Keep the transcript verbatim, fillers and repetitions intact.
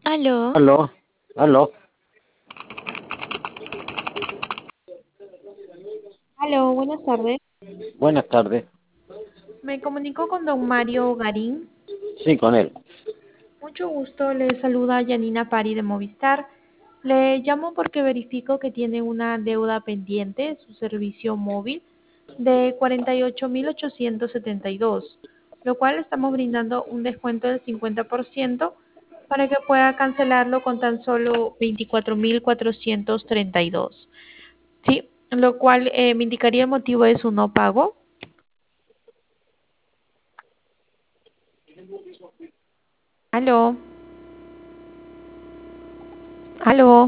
Aló, Aló, aló. aló, buenas tardes. Buenas tardes. Me comunico con don Mario Garín. Sí, con él. Mucho gusto, le saluda Yanina Pari de Movistar. Le llamo porque verifico que tiene una deuda pendiente, su servicio móvil, de cuarenta y ocho mil ochocientos setenta y dos, lo cual estamos brindando un descuento del cincuenta por ciento para que pueda cancelarlo con tan solo veinticuatro mil cuatrocientos treinta y dos. Sí, lo cual eh, me indicaría el motivo de su no pago. Aló, aló.